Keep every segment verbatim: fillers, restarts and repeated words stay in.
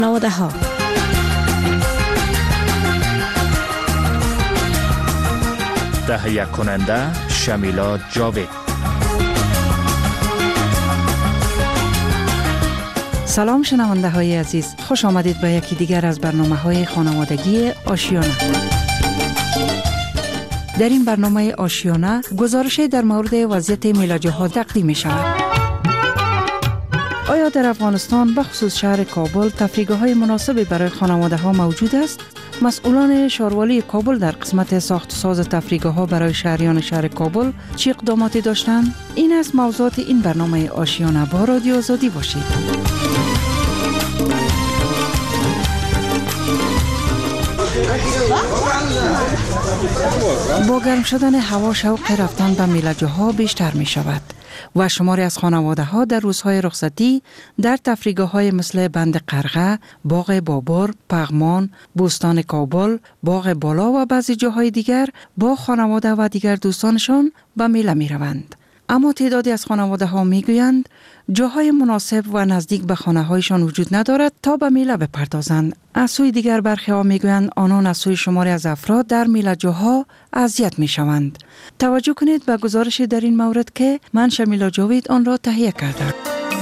خانواده ها. تهیه کننده شمیلا جاوید. سلام شنونده های عزیز، خوش آمدید به یکی دیگر از برنامه های خانوادگی آشیانه. در این برنامه آشیانه گزارشی در مورد وضعیت میله‌جوها تقدیم می شود. آیا در افغانستان به خصوص شهر کابل تفریحگاه‌های مناسبی برای خانواده ها موجود است؟ مسئولان شاروالی کابل در قسمت ساخت و ساز تفریحگاه‌ها برای شهریان شهر کابل چه اقداماتی داشتند؟ این است موضوعات این برنامه آشیانه. با رادیو آزادی باشید. با گرم شدن هوا شوق رفتن به میله‌جوها بیشتر می شود و شماری از خانواده ها در روزهای رخصتی در تفریحگاه‌های مثل بند قرغه، باغ بابر، پغمان، بوستان کابل، باغ بالا و بعضی جاهای دیگر با خانواده و دیگر دوستانشان به میله می روند. اما تعدادی از خانواده ها می گویند جاهای مناسب و نزدیک به خانه هایشان وجود ندارد تا به میله بپردازند. از سوی دیگر برخی ها می گویند آنان از سوی شماری از افراد در میله‌جوها اذیت می شوند. توجه کنید به گزارش در این مورد که من شمیلا جاوید آن را تهیه کردم.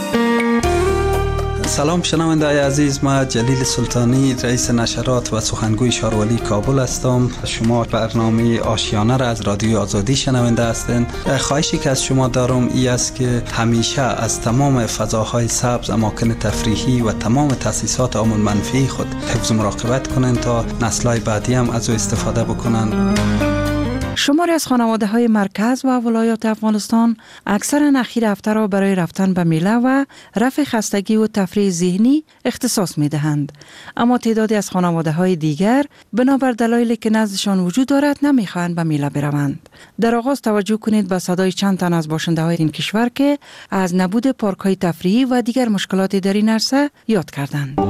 سلام شنونده های عزیز، ما جلیل سلطانی رئیس نشرات و سخنگوی شاروالی کابل هستم. شما برنامه آشیانه را از رادیو آزادی شنونده هستند. خواهشی که از شما دارم ای است که همیشه از تمام فضاهای سبز، اماکن تفریحی و تمام تاسیسات آمون منفی خود حفظ و مراقبت کنند تا نسل‌های بعدی هم از او استفاده بکنند. شماری از خانواده های مرکز و ولایات افغانستان اکثرا اخیر هفته را برای رفتن به میله و رفع خستگی و تفریح ذهنی اختصاص می دهند. اما تعدادی از خانواده های دیگر بنابر دلایلی که نزدشان وجود دارد نمی خواهند به میله بروند. در آغاز توجه کنید به صدای چند تن از باشنده های این کشور که از نبود پارک های تفریحی و دیگر مشکلاتی در این عرصه یاد کردند.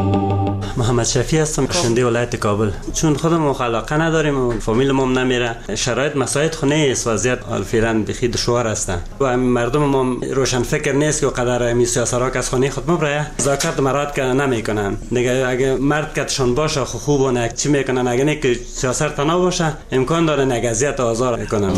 محمد شفیع هستم، باشنده ولایت کابل. چون خودم علاقه نداریم و فامیلم هم نمیره، شرایط مساعد خو نیست، وضعیت فعلا بخی دشوار است و مردم ما روشن فکر نیست که قدر می سیاسرا از خانه خود مبره زاکات مراد که نمیکنن دیگه. اگه مرد کتشون باشه خوب و نه چی میکنن، اگه نه که سیاست تنها باشه امکان داره نگزیت آزار کنن.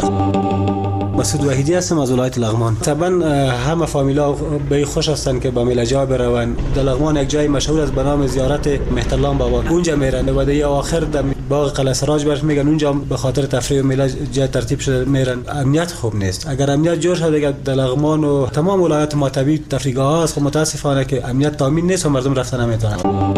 مسعود وحیدی هستم از ولایت لغمان. طبعا همه فامیلا به خوش هستن که به میله‌جوها بروند. در لغمان یک جای مشهور است به نام زیارت مهترلام بابا، اونجا میرن و در آخر در باغ قلعه سراج برش میگن اونجا به خاطر تفریح و میله ترتیب شده میرن. امنیت خوب نیست. اگر امنیت جور شد دیگه در لغمان و تمام ولایات ما طبیعی تفریحگاه هست، خب متاسفانه که امنیت تامین نیست و مردم رفتن نمیتونن.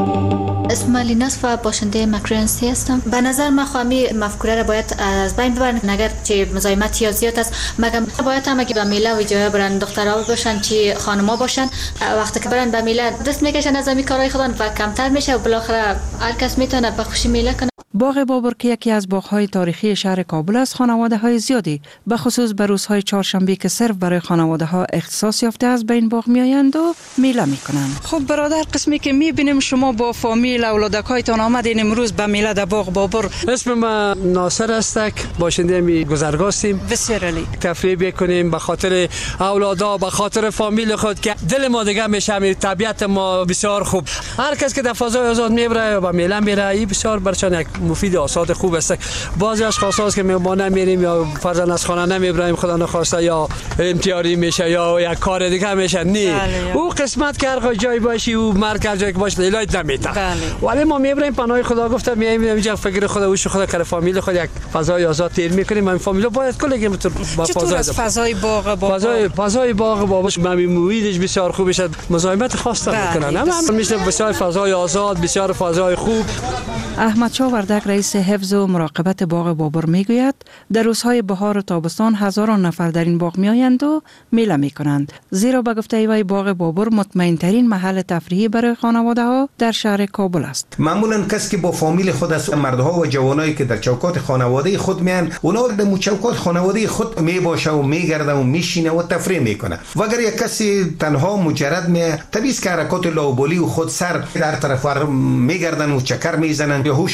اسم علی نصف و باشنده مکرنسی هستم. به نظر من خواهی مفکوره را باید از بین ببرن. اگر چه مزاحمت یا زیاد است مگم باید هم اگه به میله و جای برن دخترها باشن چی خانما باشن، وقتی که برن به میله دست میکشن از همین کارهای خودن و کمتر میشه و بالاخره هر کس میتونه به خوشی میله کنه. باغ بابر که یکی از باغ‌های تاریخی شهر کابل است، خانواده‌های زیادی به خصوص به روزهای چهارشنبه که صرف برای خانواده‌ها اختصاص یافته است به این باغ میآیند و میله میکنند. خب برادر، قسمی که میبینیم شما با فامیل اولادکایتان آمدین امروز به میله در باغ بابر. اسم من ناصر استک، باشنده می گذرگاه هستیم. بسیار عالی. تفریح بکنیم به خاطر اولادا، به خاطر فامیل خود که دل ما دیگه میشه، طبیعت ما بسیار خوب. هر کس که در فضای آزاد میبره و به میله میره این بسیار برشان یک مفید آساد خوب است. بعضی اشخاص هست که ما نمیریم یا فرضاً از خانه نمیبریم، خدا نخواسته یا امتیاری میشه یا یک کار دیگه میشه. نه او قسمت که هر جای باشی او مرکز جایی که باشه علاج نمیده. ولی ما میبریم پناه خدا گفته میایم اینجا فکر خدا وش خدا کار فامیل خود یک فضای آزاد تیر میکنیم. این فامیل باید کلی با فضای فضای باغ باغ فضای فضای باغ باباش ممی مویدش بسیار خوب میشه، مزاحمت خاص نمیکنن. اما میشه بسیار فضای آزاد، بسیار فضای خوب. احمد شاه وردک رئیس حفظ و مراقبت باغ بابر میگوید در روزهای بهار و تابستان هزاران نفر در این باغ میآیند و میله میکنند، زیرا به گفته وی باغ بابر مطمئن ترین محل تفریحی برای خانواده ها در شهر کابل است. معمولا کسی که با فامیل خود است، مردها و جوانایی که در چوکات خانواده خود میان، اونا در چوکات خانواده خود میباشه و میگرده و میشینه و تفریح میکنه. و اگر یک کسی تنها مجرد می طبیعی که حرکات لاوبالی و خود سر در طرف ور میگردن و چکر میزنن یا هوشش و فکر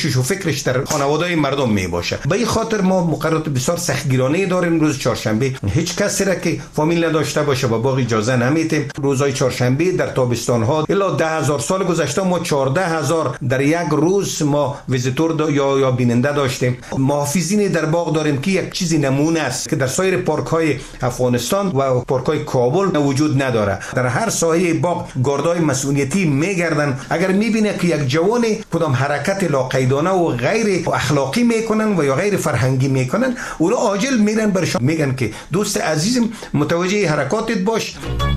تکلیفش در خانواده‌های مردم می باشه. به این خاطر ما مقررات بسیار سختگیرانه داریم. روز چهارشنبه هیچ کسی را که فامیل نداشته باشه با باغ اجازه نمیدیم. روزهای چهارشنبه در تابستان ها الا ده هزار سال گذشته ما چهارده هزار در یک روز ما ویزیتور یا یا بیننده داشتیم. محافظین در باغ داریم که یک چیزی نمونه است که در سایر پارک های افغانستان و پارک های کابل وجود نداره. در هر ساحه باغ گاردای مسئولیتی میگردن. اگر میبینه که یک جوان کدام حرکت لاقیدانه و غیر اخلاقی میکنن و یا غیر فرهنگی میکنن، اونا عاجل میرن برشان میگن که دوست عزیزم متوجه حرکاتت باش.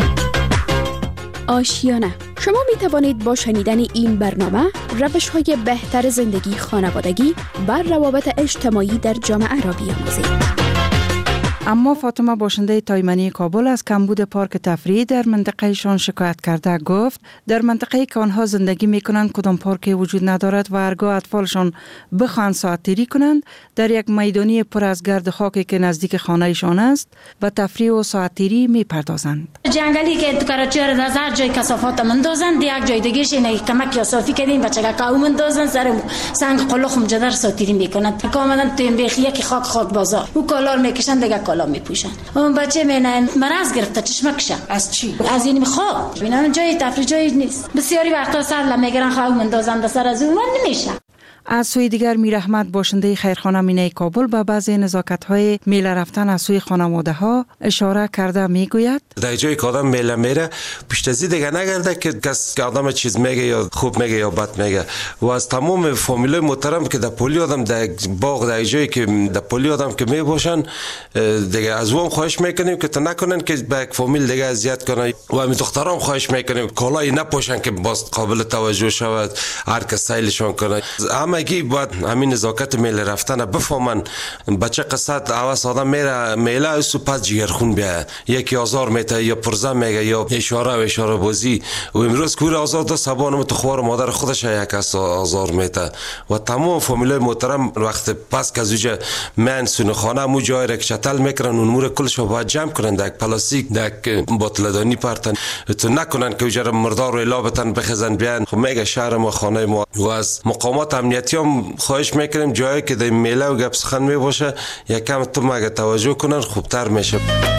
آشیانه. شما می توانید با شنیدن این برنامه روش های بهتر زندگی خانوادگی و روابط اجتماعی در جامعه را بیاموزید. اما فاطمه باشنده تایمنی کابل از کمبود پارک تفریحی در منطقه شان شکایت کرده. گفت در منطقه که آنها زندگی میکنند کدام پارکی وجود ندارد و هرگاه اطفالشان بخواهند ساعت‌تیری کنند در یک میدانی پر از گرد خاکی که نزدیک خانهشان است و تفریح و ساعت‌تیری میپردازند. جنگلی که تو کراچی را از هر جای کثافات مندازند، یک جای دیگه شینه کمک یا صافی کردین بچگا قاو مندازند سر سنگ قلخ مجدر ساعت‌تیری میکنند. کاملا تو این بیخیه که خاک خاک بازار او کالار میکشن دیگه کالا میپوشن. اون بچه منن مرض گرفته چشمکشه. از چی؟ از این خواب. اینا جای تفریح جایی نیست. بسیاری وقتا سر میگیرن خاو مندازند سر از اون نمیشه. از سوی دیگر میر احمد باشنده خیرخانه مینه کابل به بعضی نزاکت‌های میله رفتن از سوی خانواده‌ها اشاره کرده میگوید در جایی که آدم میله میره پیش از این دیگه نگرده که کس که آدم چیز میگه یا خوب میگه یا بد میگه. و از تمام فامیلای محترم که در پلی آدم در باغ در جایی که در پلی آدم که میباشن دیگه از اون خواهش میکنیم که تا نکنن که به یک فامیل دیگه اذیت کنن. و همین دخترام خواهش میکنیم کالایی نپوشن که باز قابل توجه شود، هر کس سیلشون کنه. همگی باید همین نزاکت میله رفتن بفهمن. بچه قصد عوض آدم میره میله اسو پس جگرخون بیاید، یکی آزار میته یا پرزه میگه یا اشاره و اشاره بازی. و امروز کور آزار ده سبانم تو خوار مادر خودش یک آزار میته. و تمام فامیلای محترم وقت پس که زوجه من سون خانه مو جای را که چتل میکنن اون مور کلش رو باید جمع کنن در پلاستیک در باتلدانی پرتن تو نکنن که وجه مردار رو الابتن بخزن بیان. خب میگه شهر ما خانه ما. و از مقامات امنیتی هم خواهش میکنیم جایی که در میله و گپ سخن میباشه یکم تو مگه توجه کنن خوبتر میشه.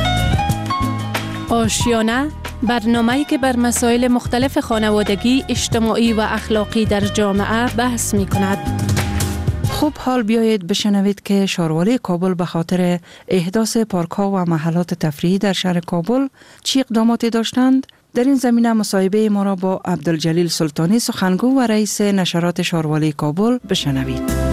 آشیانه برنامه‌ای که بر مسائل مختلف خانوادگی، اجتماعی و اخلاقی در جامعه بحث میکند. خوب حال بیایید بشنوید که شاروالی کابل به خاطر احداث پارک ها و محلات تفریحی در شهر کابل چی اقداماتی داشتند؟ در این زمینه مصاحبه ما را با عبدالجلیل سلطانی سخنگو و رئیس نشرات شاروالی کابل بشنوید.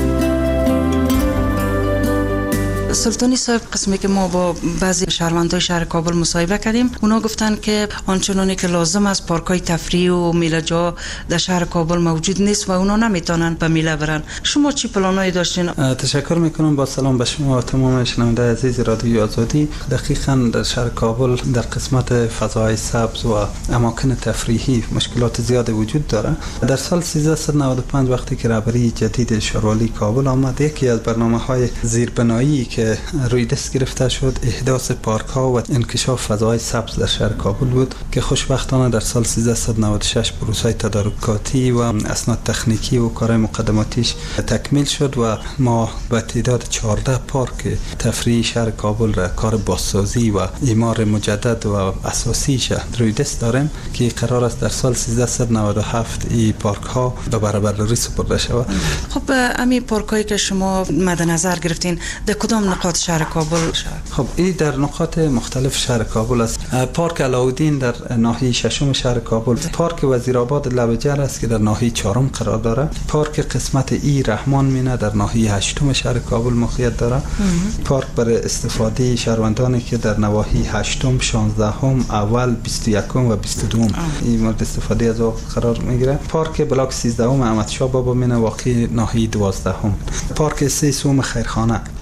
سلطانی صاحب، قسمی که ما با بعضی شهروندای شهر کابل مصاحبه کردیم اونا گفتن که آنچنانی که لازم است پارکای تفریح و میله جا در شهر کابل موجود نیست و اونا نمیتونن به میله برن. شما چی پلانایی داشتین؟ تشکر میکنم. با سلام به شما و تمام شنونده عزیز رادیوی آزادی. دقیقاً در شهر کابل در قسمت فضای سبز و اماکن تفریحی مشکلات زیاد وجود داره. در سال سیزده نود و پنج وقتی که رهبری جدید شاروالی کابل آمد، یکی از برنامه‌های زیربنایی که روی دست گرفته شد احداث پارک ها و انکشاف فضای سبز در شهر کابل بود که خوشبختانه در سال سیزده نود و شش پروسه تدارکاتی و اسناد تکنیکی و کارهای مقدماتیش تکمیل شد و ما به تعداد چهارده پارک تفریحی شهر کابل را کار بازسازی و اعمار مجدد و اساسیش روی دست داریم که قرار است در سال سیزده نود و هفت این پارک ها به برابری سپرده شود. خب همین پارک هایی که شما مد نظر گرفتین در کدام نقاط شهر کابل؟ خب این در نقاط مختلف شهر کابل است. پارک علاودین در ناحیه ششم شهر کابل، پارک وزیرآباد لبجر است که در ناحیه چهارم قرار داره، پارک قسمت ای رحمان مینه در ناحیه هشتم شهر کابل موقعیت داره، پارک برای استفاده شهروندانی که در نواحی هشتم، شانزدهم، اول، بیست و یکم و بیست و دوم این مورد استفاده از او قرار میگیره. پارک بلاک سیزدهم احمد شاه بابا مینه واقع ناحیه دوازدهم، پارک سه سوم خیرخانه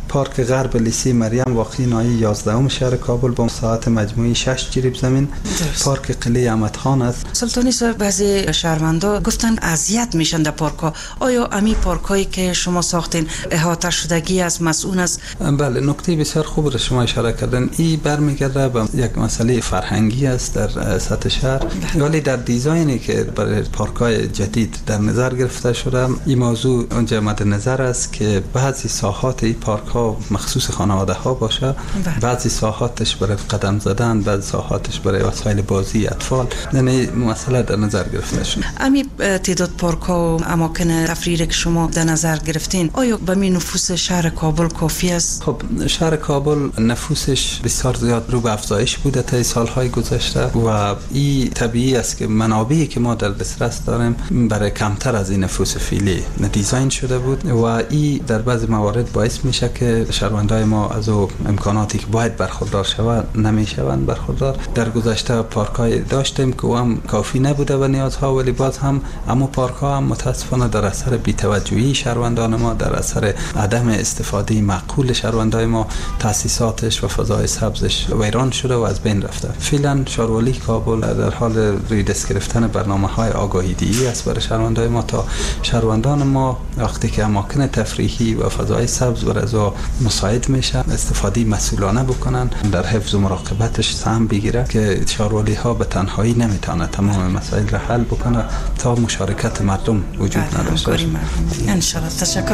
پارک غرب لیسی مریم واقع ناحیه یازدهم شهر کابل با مساحت مجموعی شش جریب زمین. درست. پارک قلعه احمد خان است. سلطانی صاحب، بعضی شهروندا گفتن اذیت میشن در پارک ها. آیا امی پارک هایی که شما ساختین احاطه شدگی از مسئول است؟ بله، نکته بسیار خوب را شما اشاره کردن. این برمیگرده به یک مسئله فرهنگی است در سطح شهر، ولی در دیزاینی که برای پارک های جدید در نظر گرفته شده این موضوع اونجا مد نظر است که بعضی ساحات این پارک ها مخصوص خانواده ها باشه، بعضی ساحاتش برای قدم زدن، بعضی ساحاتش برای وسایل بازی اطفال. یعنی مسئله در نظر گرفته شده. امی تعداد پارک ها و اماکن تفریحی که شما در نظر گرفتین آیا به می نفوس شهر کابل کافی است؟ خب شهر کابل نفوسش بسیار زیاد رو به افزایش بوده تا سالهای گذشته و این طبیعی است که منابعی که ما در دسترس داریم برای کمتر از این نفوس فعلی دیزاین شده بود و این در بعضی موارد باعث میشه که شهروندای ما از او امکاناتی که باید برخوردار شوند نمیشوند برخوردار. در گذشته پارکای داشتیم که هم کافی نبوده و نیازها، ولی باز هم اما پارک ها هم متاسفانه در اثر بی‌توجهی شهروندان ما، در اثر عدم استفاده معقول شهروندای ما، تاسیساتش و فضای سبزش ویران شده و از بین رفته. فعلا شهروالی کابل در حال ریدست گرفتن برنامه‌های آگاهی دهی است برای شهروندای ما تا شهروندان ما وقتی که اماکن تفریحی و فضای سبز برای از مساعد میشه استفاده مسئولانه بکنن، در حفظ و مراقبتش سهم بگیره که شهروالی ها به تنهایی نمیتونه تمام مسائل را حل بکنه تا مشارکت مردم وجود نداشته باشه. ان شاء الله. تشکر.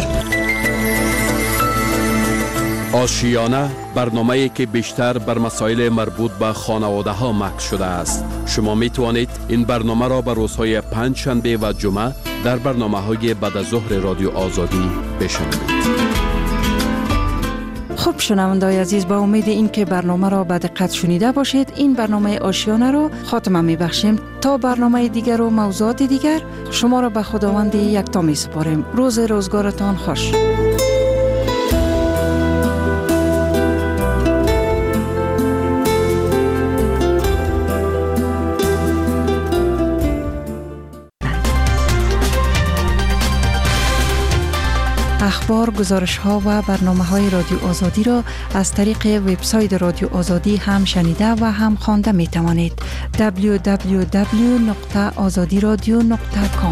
آشیانه، برنامه‌ای که بیشتر بر مسائل مربوط به خانواده ها مکس شده است. شما می توانید این برنامه را به روزهای پنج شنبه و جمعه در برنامه‌های بعد از ظهر رادیو آزادی بشنوید. خب شنوندگان عزیز، با امید این که برنامه را به دقت شنیده باشید، این برنامه آشیانه را خاتمه می بخشیم. تا برنامه دیگر و موضوعات دیگر شما را به خداوند یکتا می سپاریم. روز روزگارتان خوش. اخبار، گزارش ها و برنامه های رادیو آزادی را از طریق وبسایت رادیو آزادی هم شنیده و هم خوانده می توانید. دبلیو دبلیو دبلیو نقطه آزادی رادیو نقطه کام